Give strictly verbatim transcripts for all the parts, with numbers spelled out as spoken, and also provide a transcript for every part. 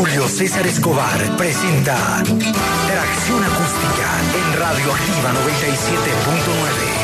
Julio César Escobar presenta Tracción Acústica en Radioactiva noventa y siete punto nueve.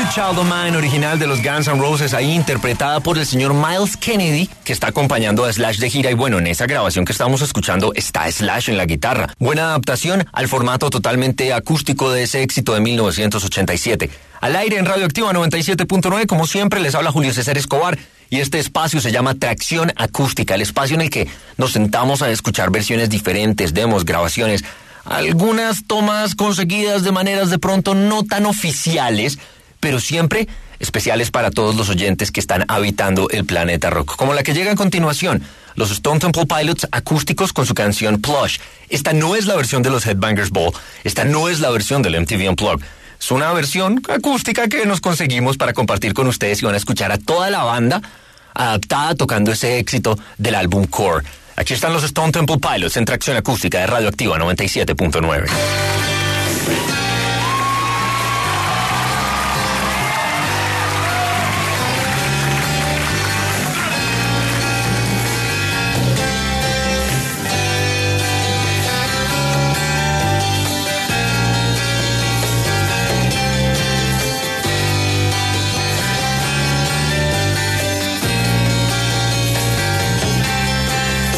Sweet Child O' Mine, original de los Guns N' Roses, ahí interpretada por el señor Miles Kennedy, que está acompañando a Slash de gira. Y bueno, en esa grabación que estamos escuchando está Slash en la guitarra. Buena adaptación al formato totalmente acústico de ese éxito de mil novecientos ochenta y siete. Al aire en Radioactiva noventa y siete punto nueve, como siempre, les habla Julio César Escobar. Y este espacio se llama Tracción Acústica, el espacio en el que nos sentamos a escuchar versiones diferentes, demos, grabaciones, algunas tomas conseguidas de maneras de pronto no tan oficiales, pero siempre especiales para todos los oyentes que están habitando el planeta rock, como la que llega a continuación, los Stone Temple Pilots acústicos con su canción Plush. Esta no es la versión de los Headbangers Ball, esta no es la versión del M T V Unplugged. Es una versión acústica que nos conseguimos para compartir con ustedes y van a escuchar a toda la banda adaptada tocando ese éxito del álbum Core. Aquí están los Stone Temple Pilots en Tracción Acústica de Radioactiva noventa y siete punto nueve.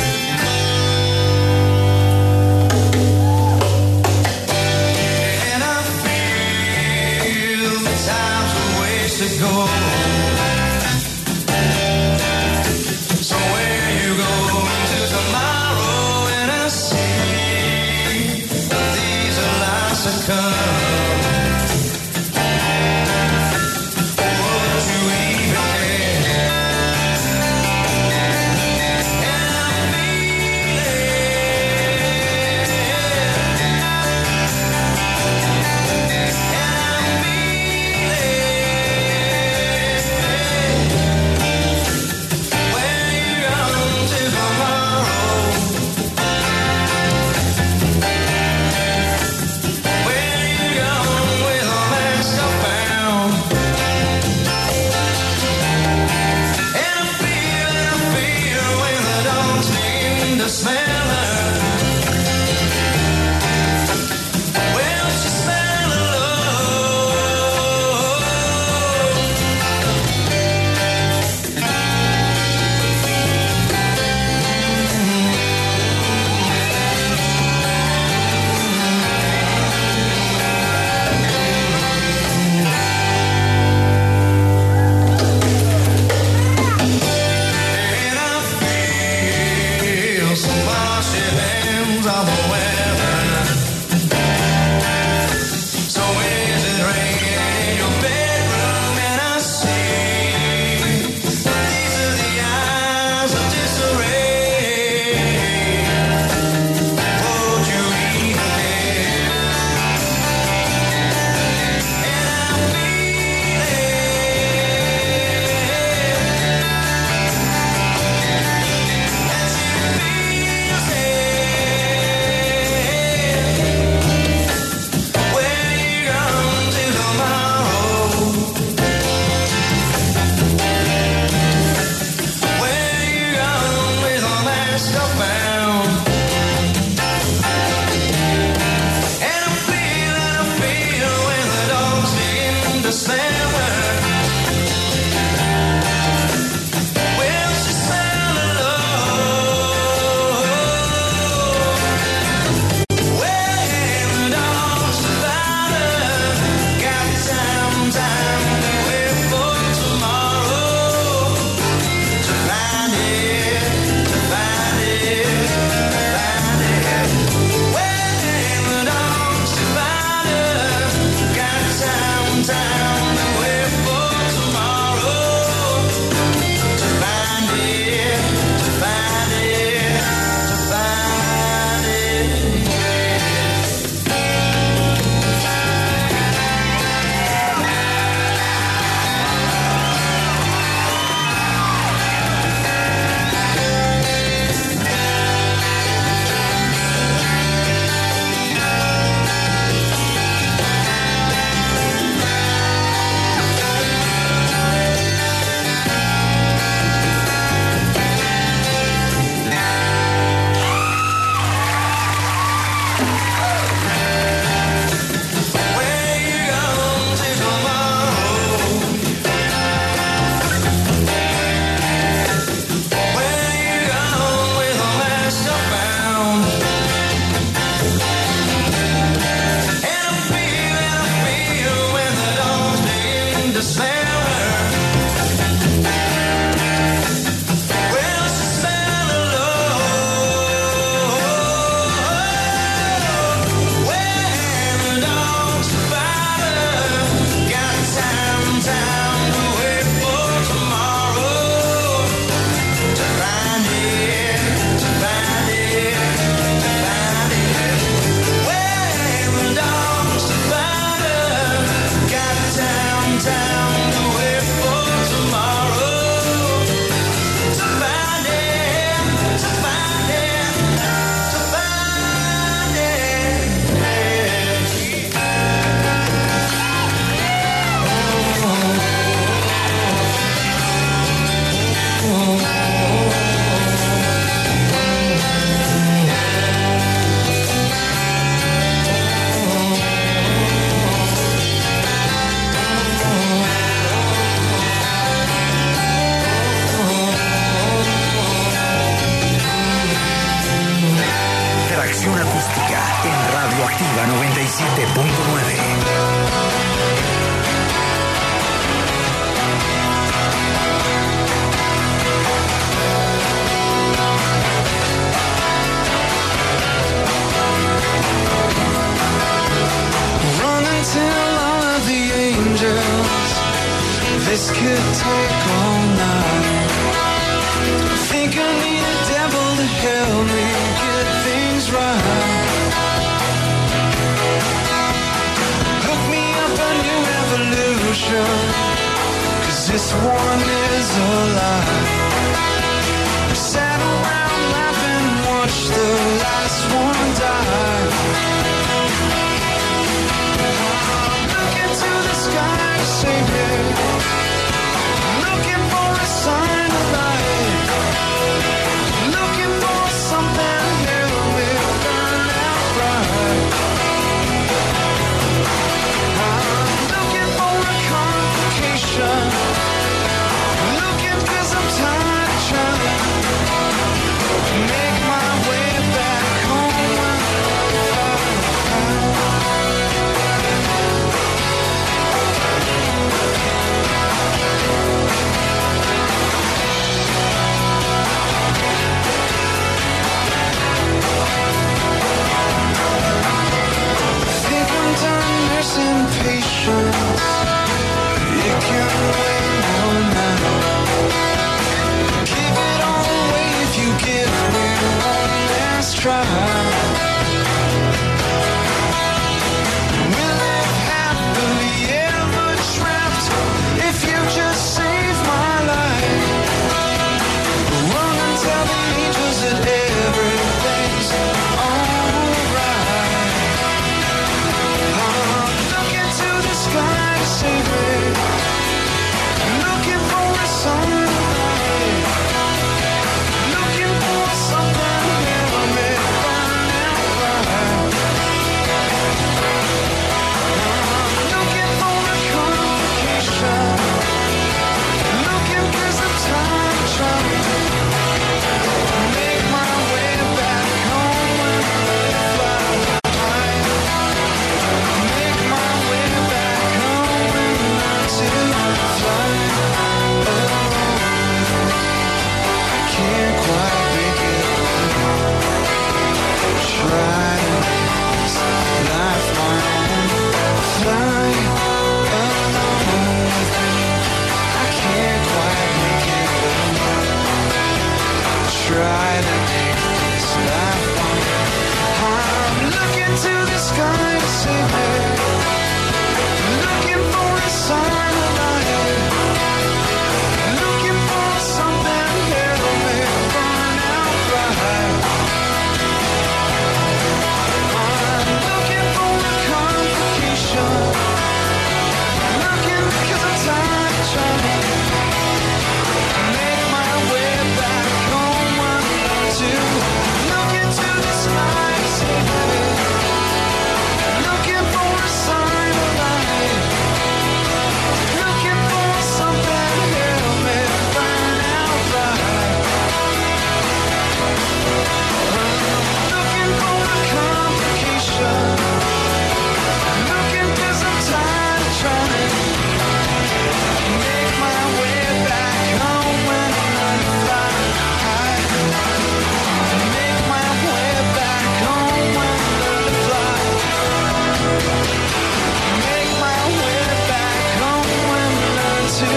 And Interacción Acústica en Radioactiva noventa y siete punto nueve. Tell all of the angels this could take all night. Think I need a devil to help me get things right. Hook me up a new evolution, 'cause this one is a lie. We sat around laughing, watched the last one die. Sky to save me, looking for a sign of life, looking for something to help me burn out bright. I'm looking for a complication, looking 'cause I'm tired of trying to make my way back home when I fly. Patience, it can wait all night. Give it all away if you give me one last try. We'll live happily ever trapped if you just save my life. Run and tell the angels that everything's alright. Sky to save me, looking for a sunlight, looking for something to help me burn out bright. I'm looking for a complication, looking 'cause I'm tired of trying to make my way back home when I fly. Make my way back to fly. Oh, I can't quite make it through. Try to make this life my own. Fly alone with me. I can't quite make it through. Try to make this life my own. I'm looking to the sky to save me, looking for a sign of life, looking for something to help me burn out bright. I'm looking for a complication, looking 'cause I'm tired of trying to make my way back home when I want to. Looking to the sky to save me, looking for a sign of life, looking for something to help me burn out bright. Looking for a complication, looking 'cause I'm tired of trying to make my way back home when I fly high. Make my way back home when I fly. Make my way back home when I learn to.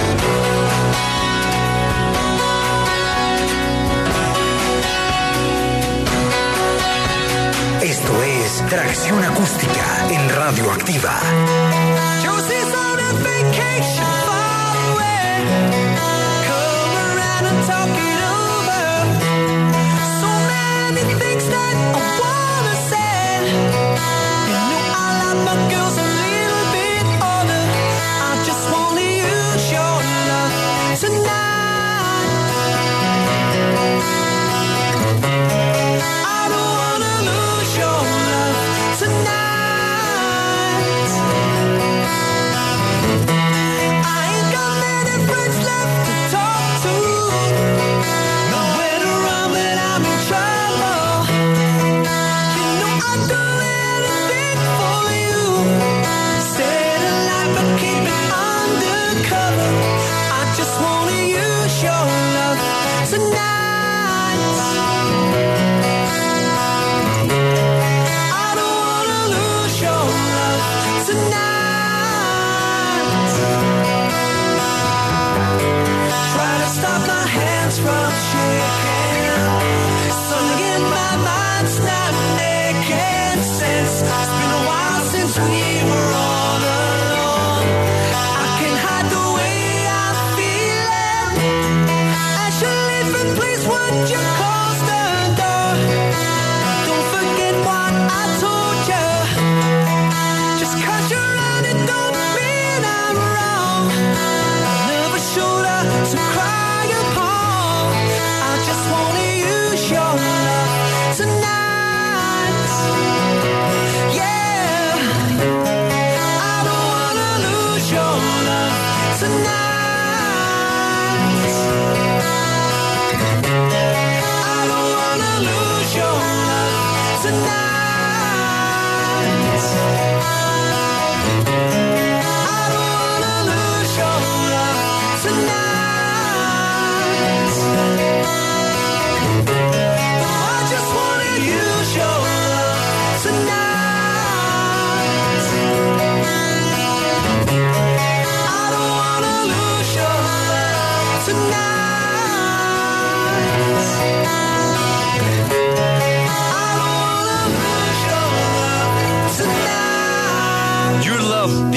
Esto es Tracción Acústica en Radioactiva. Josie's on a vacation far away. Come around and talk it over. So many things that I wanna say. You know I like my girls a little bit older. I just wanna use your love tonight. I don't wanna lose your love tonight. I ain't got many friends left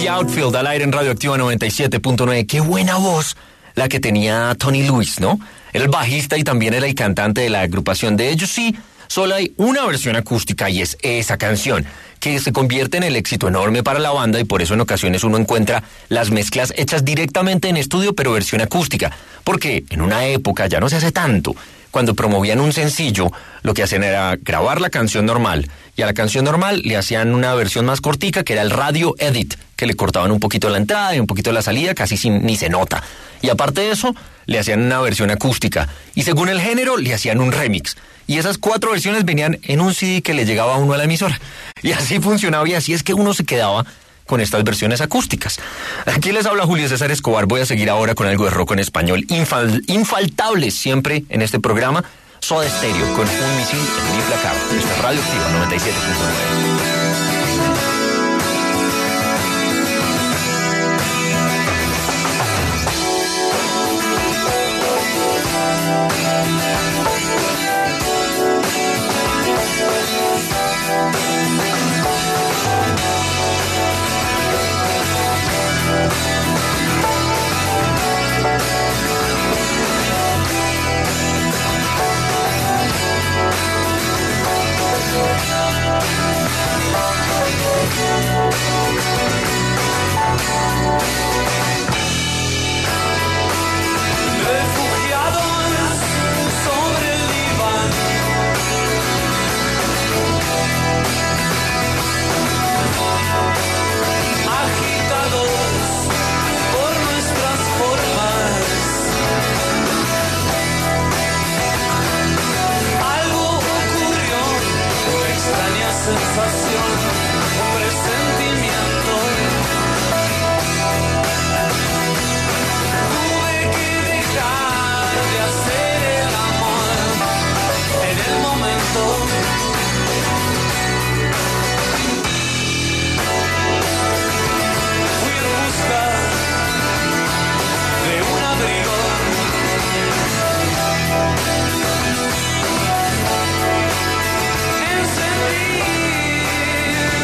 The Outfield al aire en Radioactiva noventa y siete punto nueve. Qué buena voz la que tenía Tony Lewis, ¿no? Era el bajista y también era el cantante de la agrupación. De ellos sí, solo hay una versión acústica y es esa canción, que se convierte en el éxito enorme para la banda y por eso en ocasiones uno encuentra las mezclas hechas directamente en estudio pero versión acústica. Porque en una época, ya no se hace tanto, cuando promovían un sencillo, lo que hacían era grabar la canción normal y a la canción normal le hacían una versión más cortica que era el radio edit, que le cortaban un poquito la entrada y un poquito la salida, casi sin, ni se nota. Y aparte de eso, le hacían una versión acústica y según el género le hacían un remix. Y esas cuatro versiones venían en un C D que le llegaba a uno a la emisora. Y así funcionaba y así es que uno se quedaba con estas versiones acústicas. Aquí les habla Julio César Escobar. Voy a seguir ahora con algo de rock en español. Infal, infaltable siempre en este programa. Soda Stereo con Un misil en mi placar. Esta es Radioactiva noventa y siete punto nueve. Encendí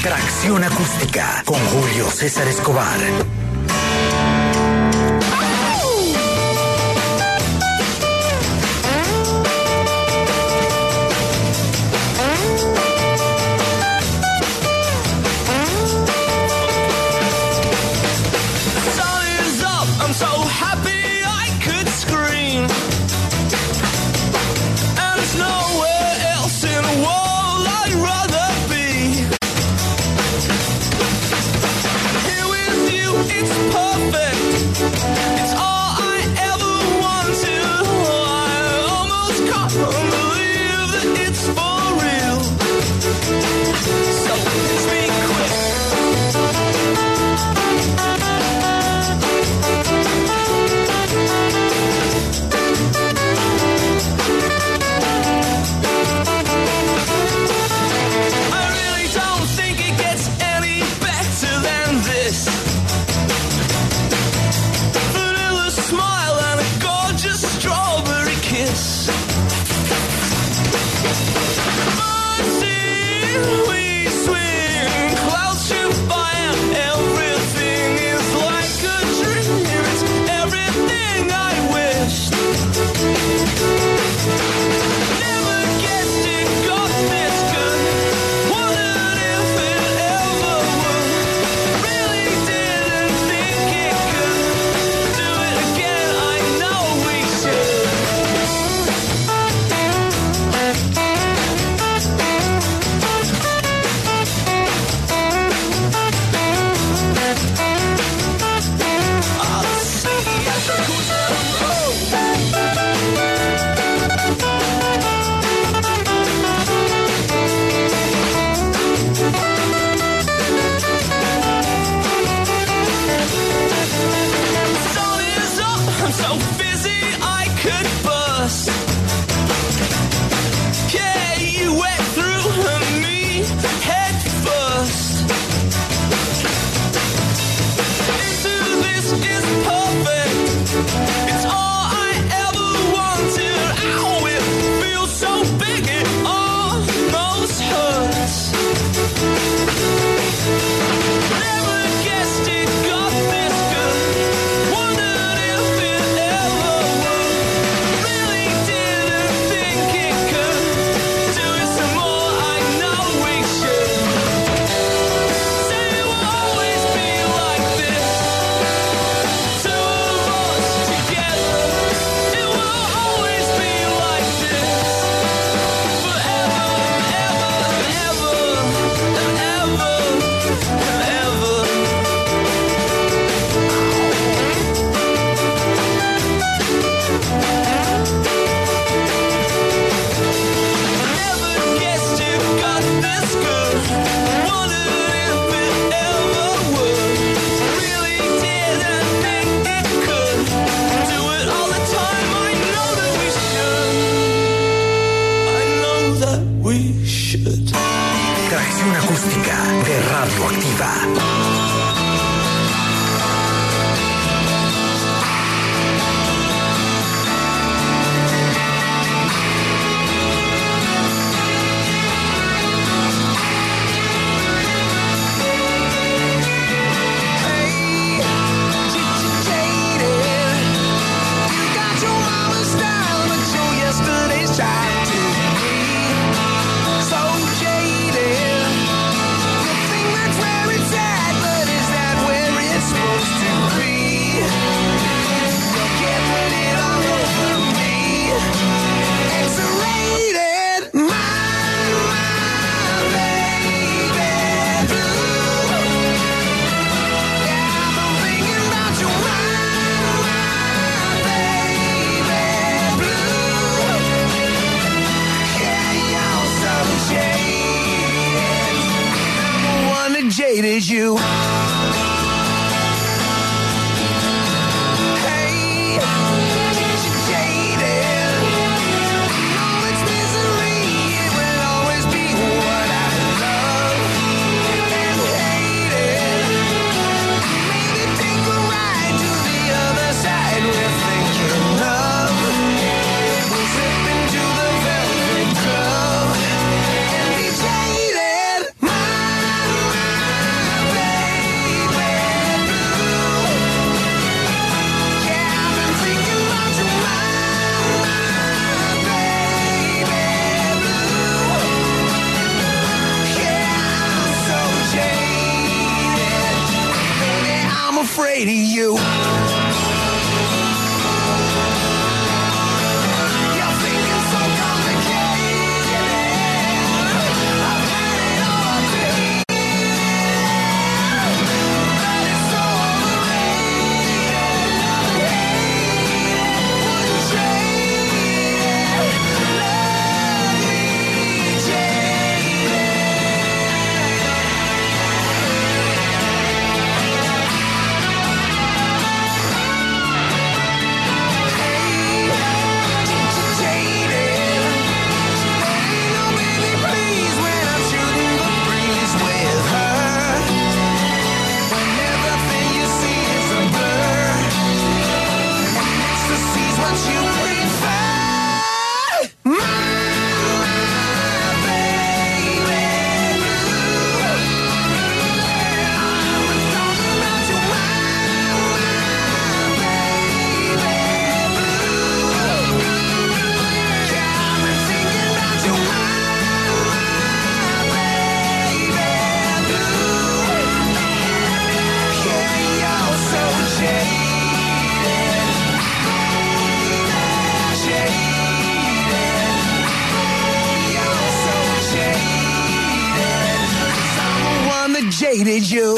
Tracción Acústica con Julio César Escobar. Jaded you. Mama. say to you? Jaded you.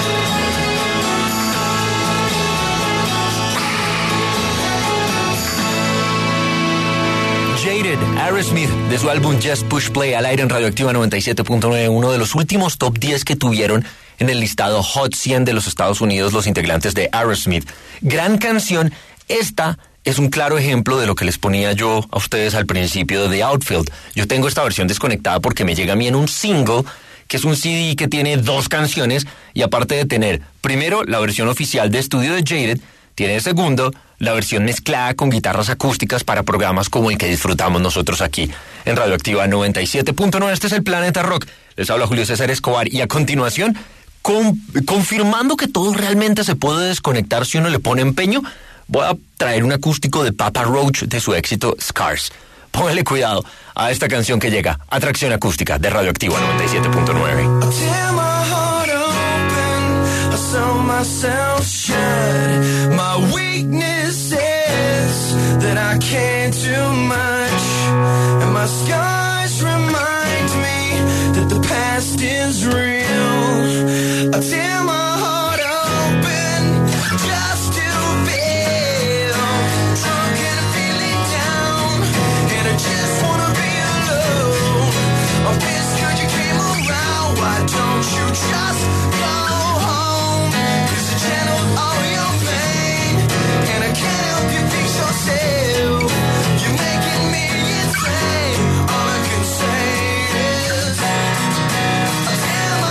Jaded, Aerosmith, de su álbum Just Push Play, al aire en Radioactiva noventa y siete punto nueve, uno de los últimos top diez que tuvieron en el listado Hot cien de los Estados Unidos los integrantes de Aerosmith. Gran canción, esta es un claro ejemplo de lo que les ponía yo a ustedes al principio de The Outfield. Yo tengo esta versión desconectada porque me llega a mí en un single, que es un C D que tiene dos canciones, y aparte de tener, primero, la versión oficial de estudio de Jaded, tiene segundo, la versión mezclada con guitarras acústicas para programas como el que disfrutamos nosotros aquí en Radioactiva noventa y siete punto nueve. Este es el Planeta Rock. Les habla Julio César Escobar, y a continuación, con, confirmando que todo realmente se puede desconectar si uno le pone empeño, voy a traer un acústico de Papa Roach de su éxito Scars. Póngale cuidado a esta canción que llega, Atracción Acústica de Radioactiva noventa y siete punto nueve. Tear my heart open, I sew myself shut. My weakness is that I can't do much, and my scars remind me that the past is real. I tear my heart open just to feel drunk and feeling down, and I just wanna be alone. I'm pissed 'cause you came around. Why don't you just go home? 'Cause you channeled all your pain, and I can't help you fix yourself. You're making me insane. All I can say is I tear my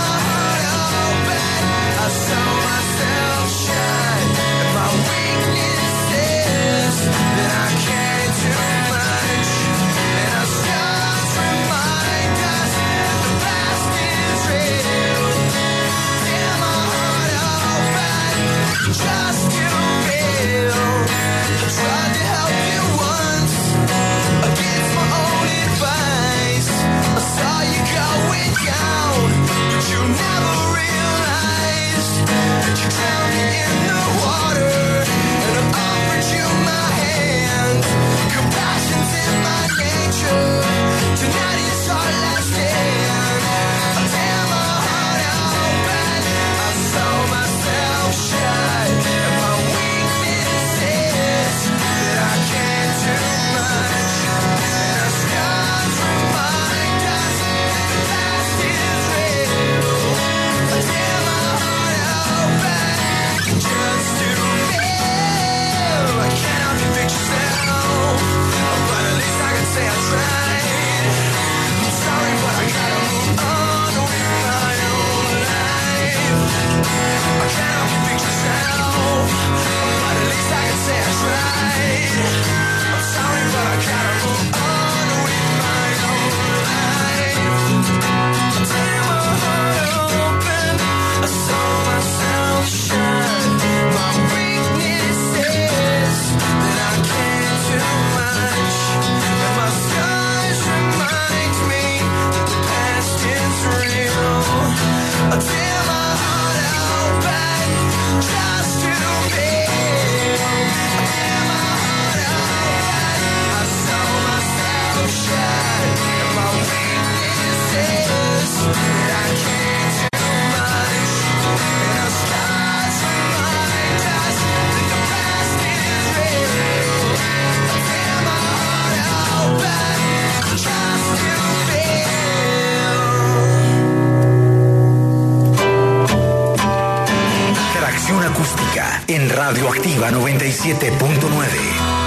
en Radio Activa noventa y siete punto nueve.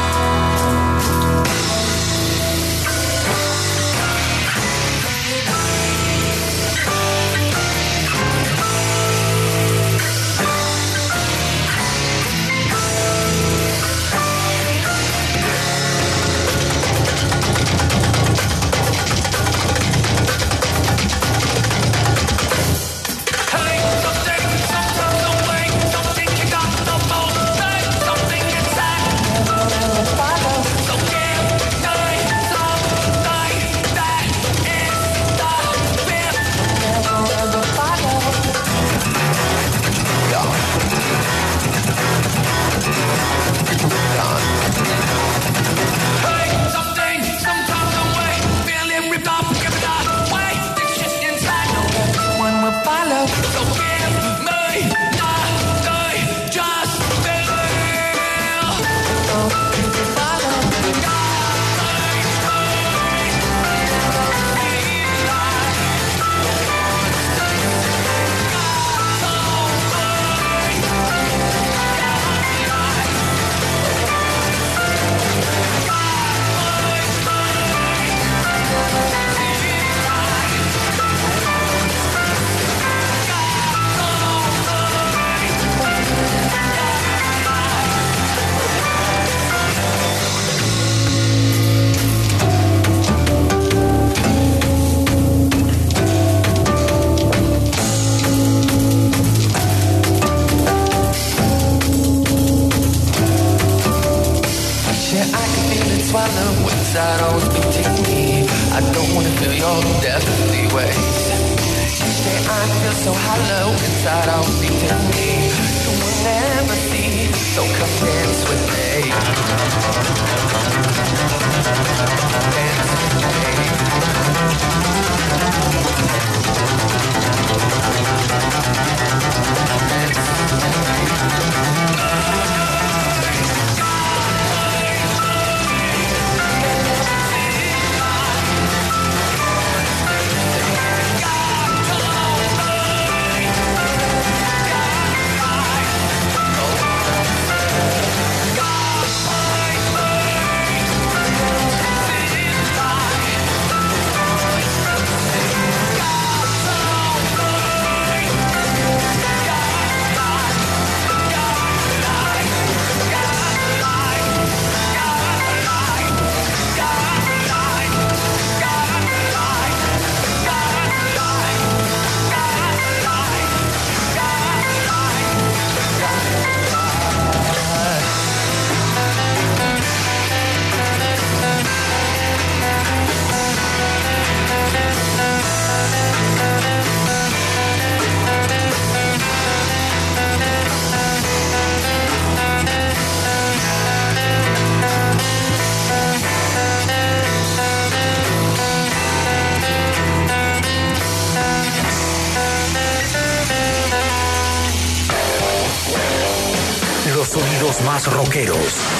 Más rockeros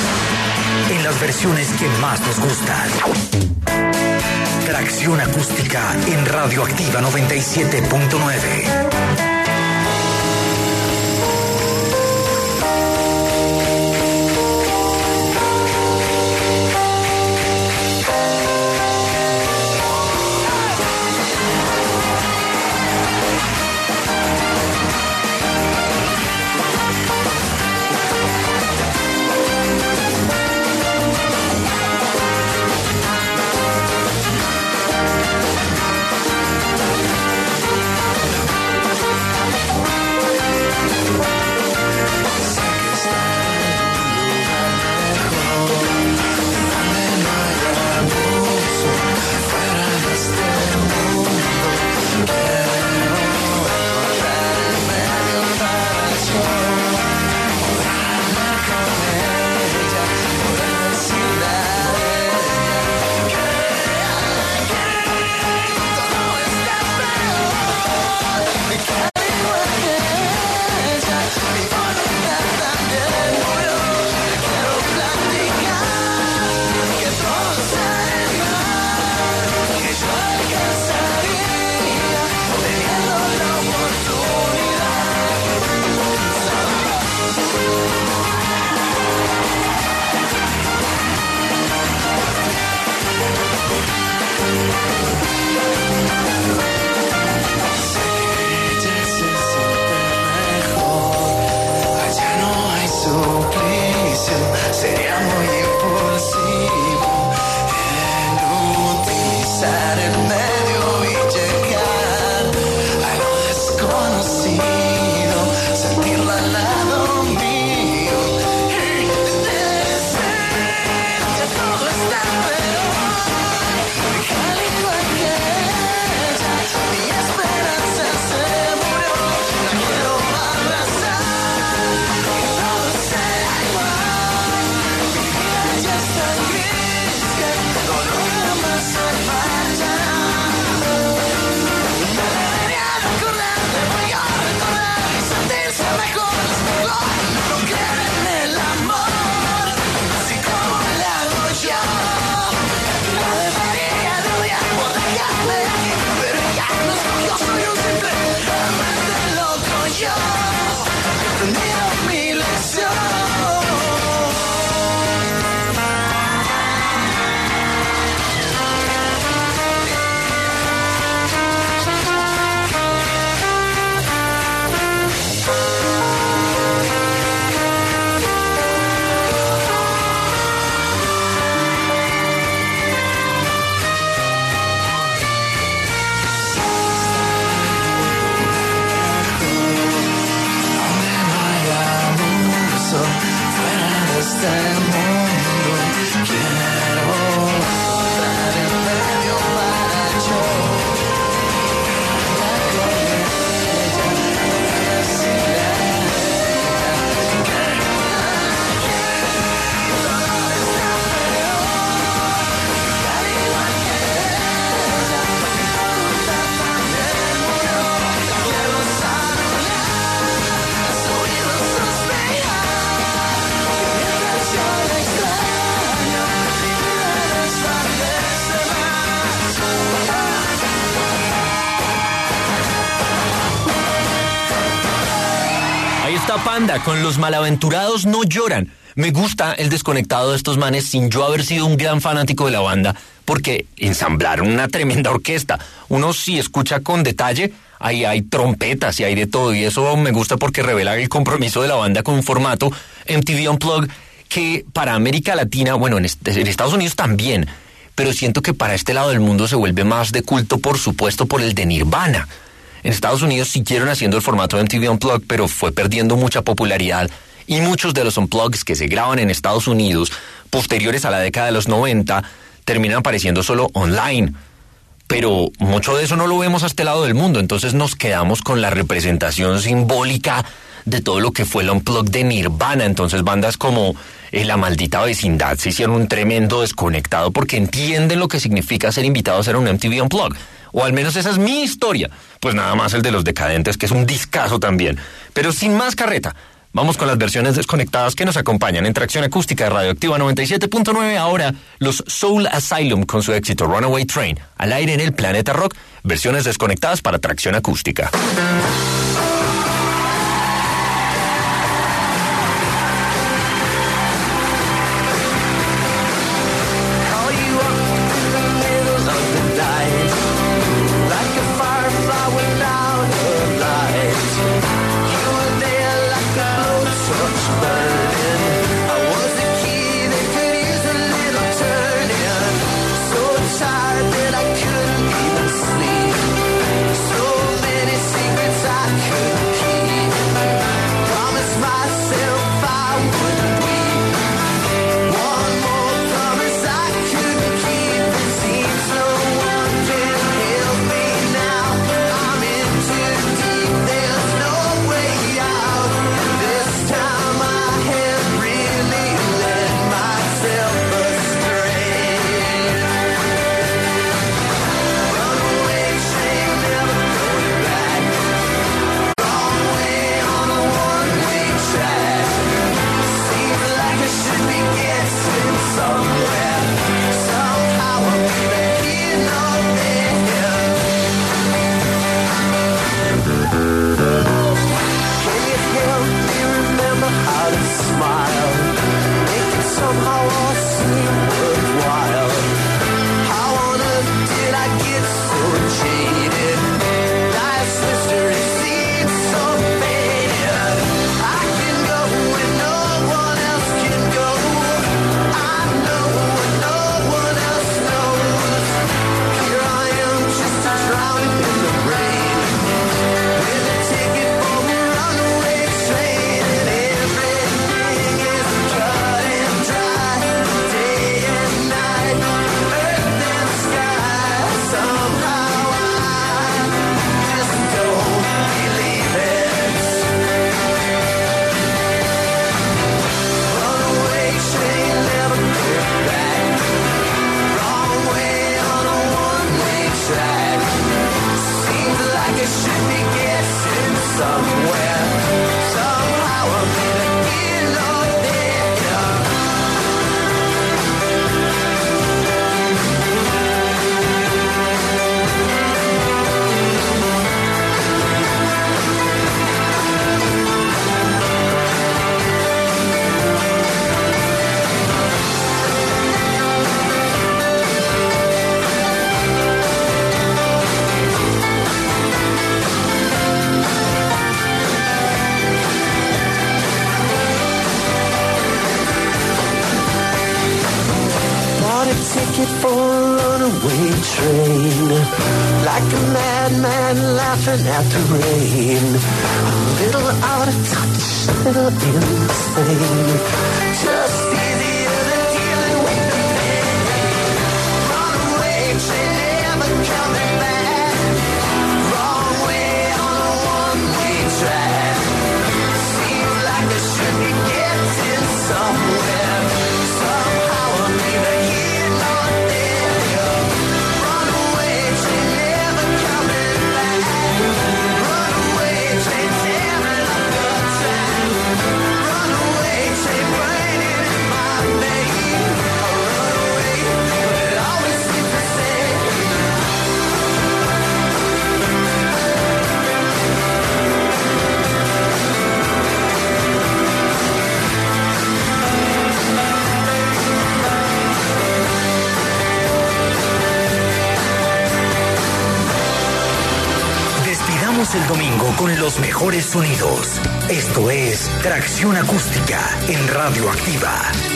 en las versiones que más nos gustan. Tracción acústica en Radio Activa noventa y siete punto nueve. Rata Panda con Los Malaventurados No Lloran. Me gusta el desconectado de estos manes sin yo haber sido un gran fanático de la banda, porque ensamblaron una tremenda orquesta. Uno sí escucha con detalle, ahí hay trompetas y hay de todo, y eso me gusta porque revela el compromiso de la banda con un formato M T V Unplugged que para América Latina, bueno, en, est- en Estados Unidos también, pero siento que para este lado del mundo se vuelve más de culto, por supuesto, por el de Nirvana. En Estados Unidos siguieron haciendo el formato de M T V Unplugged, pero fue perdiendo mucha popularidad. Y muchos de los unplugs que se graban en Estados Unidos, posteriores a la década de los noventa, terminan apareciendo solo online. Pero mucho de eso no lo vemos a este lado del mundo, entonces nos quedamos con la representación simbólica de todo lo que fue el unplug de Nirvana. Entonces bandas como eh, La Maldita Vecindad se hicieron un tremendo desconectado porque entienden lo que significa ser invitados a hacer un M T V Unplugged. O al menos esa es mi historia. Pues nada más el de Los Decadentes, que es un discazo también. Pero sin más carreta, vamos con las versiones desconectadas que nos acompañan en Tracción Acústica de Radioactiva noventa y siete punto nueve. Ahora, los Soul Asylum con su éxito Runaway Train, al aire en el Planeta Rock, versiones desconectadas para Tracción Acústica. Call you up in the middle of the night, like a firefly without a light. You were there like a blowtorch burning. I was a key that could use a little turning. So tired that I couldn't even sleep. So many secrets I couldn't keep. Promised myself I wouldn't weep. One more promise I couldn't keep. It seems no one can help me now. I'm in too deep, there's no way out. This time I have really led myself astray. Runaway train, never going back. Wrong way on a one-way track. Seems like I should be getting somewhere. Somehow I'm either here or there. Can you help me remember how to smile? Make it somehow all seem worthwhile. How on earth did I get so jaded? Life's mystery seems so faded. I can go where no one else can go. I know what no one else knows. Here I am just drowning in the rain, with a ticket for a runaway train, and everything is cut and dry, day and night, earth and sky. Somehow I just don't believe it. Runaway train, never going back. Wrong way on a one-way track. Seems like I should be getting somewhere. Somehow I'm either here or there. Bought a ticket for a runaway train, like a madman laughing at the rain. A little out of touch, a little insane. Just easier than dealing with the pain. Runaway train, never coming back. Wrong way on a one-way track. Seems like I should be getting somewhere. Somehow I'm either here or there. Runaway train, never coming back. Runaway train, tearing up the track. Runaway train, burning domingo con los mejores sonidos. Esto es Tracción Acústica en Radioactiva.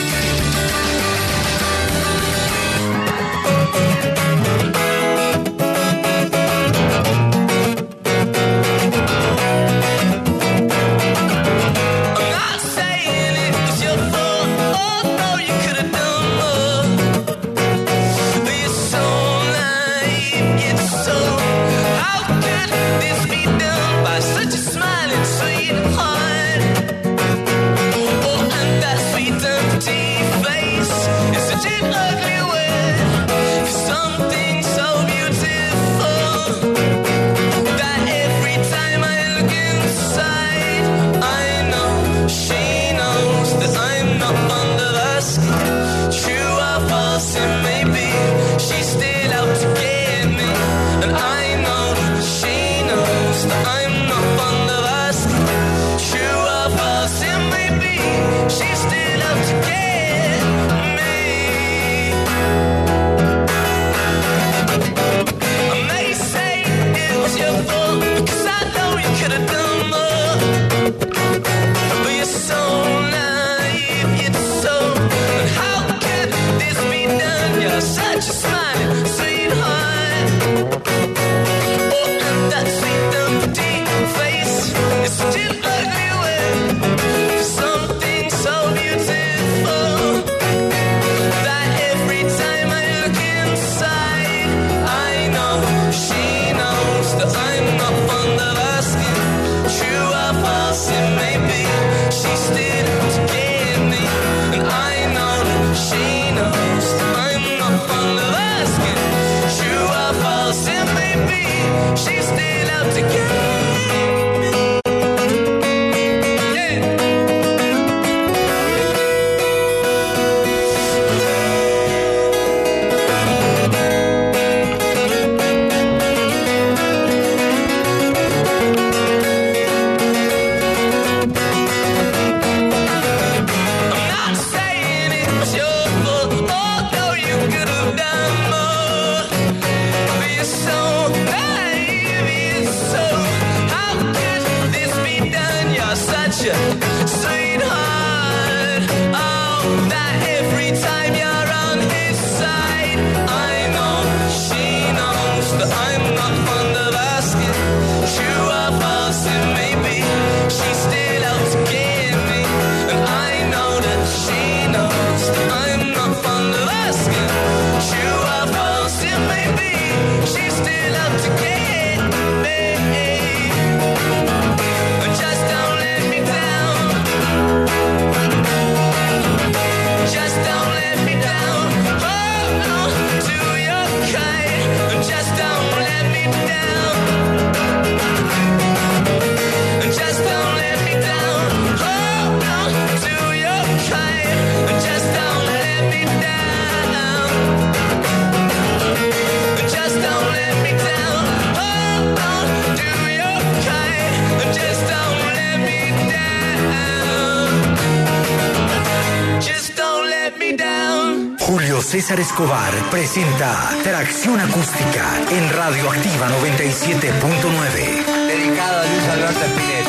César Escobar presenta Tracción Acústica en Radioactiva noventa y siete punto nueve. Dedicado a Luis Alberto Spinetta.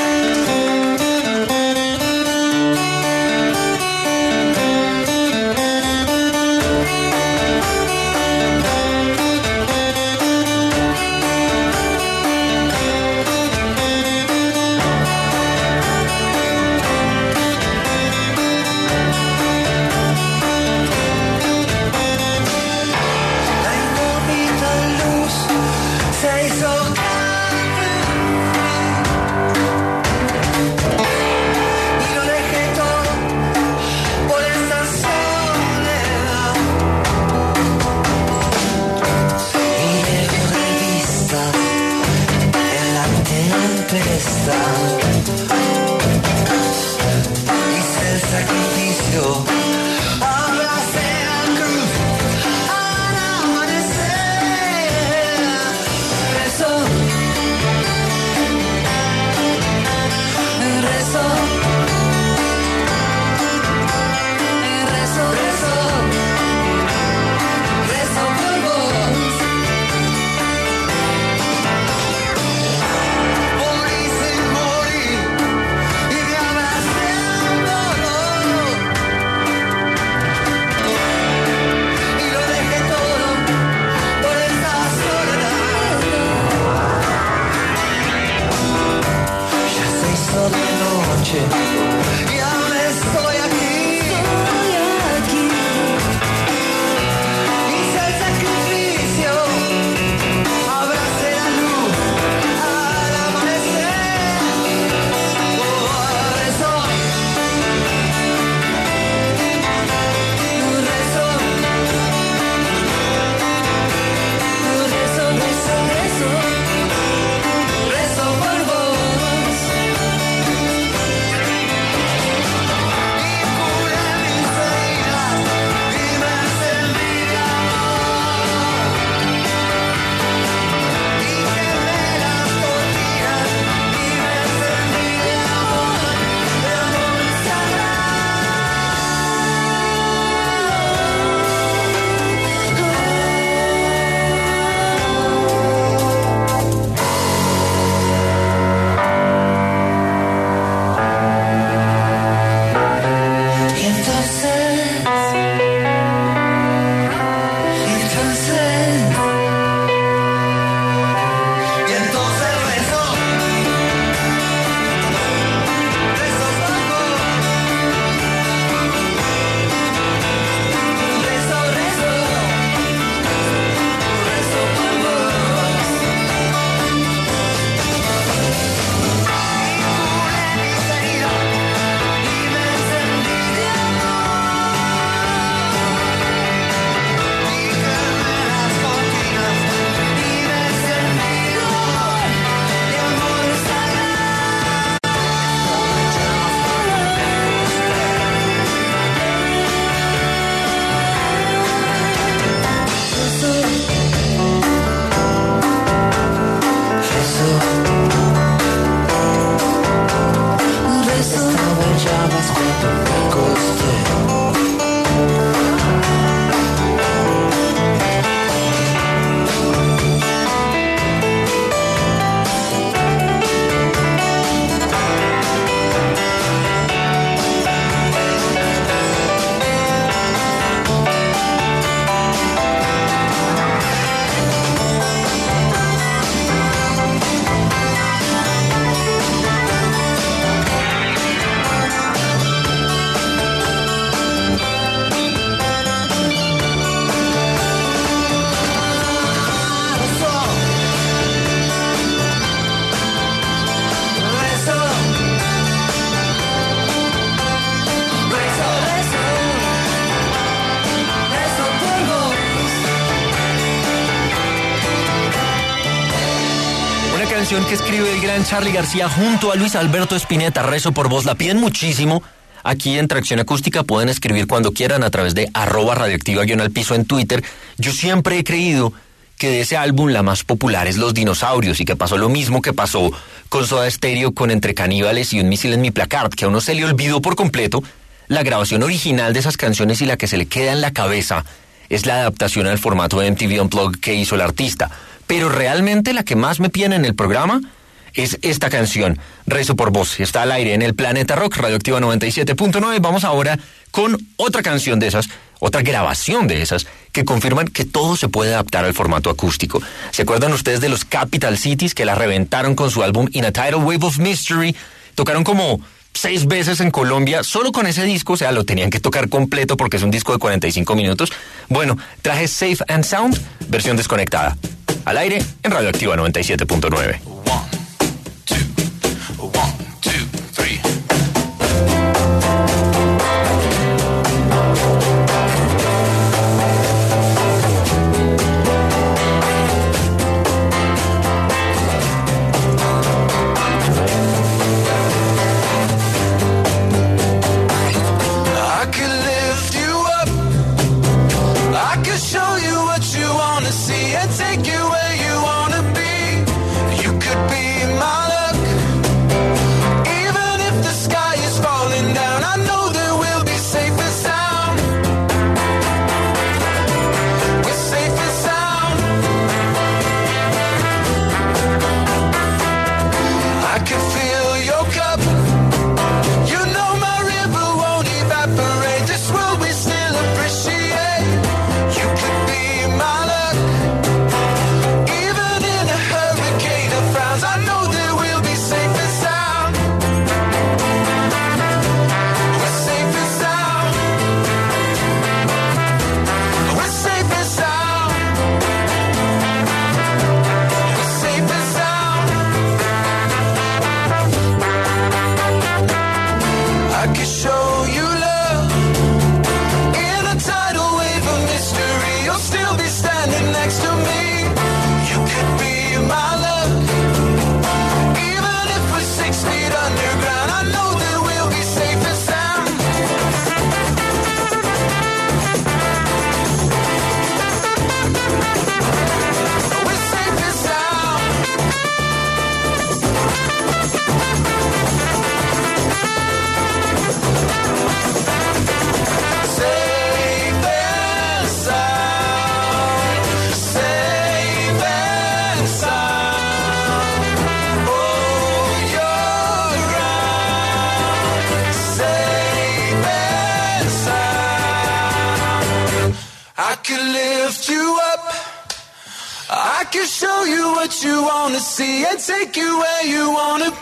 Hice el sacrificio, abracé la cruz al amanecer. Rezo, rezo, rezo, rezo, rezo por vos. Por canción que escribe el gran Charly García junto a Luis Alberto Spinetta, Rezo por Vos. La piden muchísimo. Aquí en Tracción Acústica pueden escribir cuando quieran a través de arroba radioactiva guión al piso en Twitter. Yo siempre he creído que de ese álbum la más popular es Los Dinosaurios y que pasó lo mismo que pasó con Soda Stereo, con Entre Caníbales y Un Misil en mi Placard, que a uno se le olvidó por completo la grabación original de esas canciones y la que se le queda en la cabeza es la adaptación al formato de M T V Unplugged que hizo el artista. Pero realmente la que más me piden en el programa es esta canción, Rezo por Vos. Está al aire en el Planeta Rock, Radioactiva noventa y siete punto nueve. Vamos ahora con otra canción de esas, otra grabación de esas, que confirman que todo se puede adaptar al formato acústico. ¿Se acuerdan ustedes de los Capital Cities que la reventaron con su álbum In a Tidal Wave of Mystery? Tocaron como seis veces en Colombia, solo con ese disco, o sea, lo tenían que tocar completo porque es un disco de cuarenta y cinco minutos. Bueno, traje Safe and Sound, versión desconectada. Al aire en Radioactiva noventa y siete punto nueve. Show you what you wanna see and take you where you wanna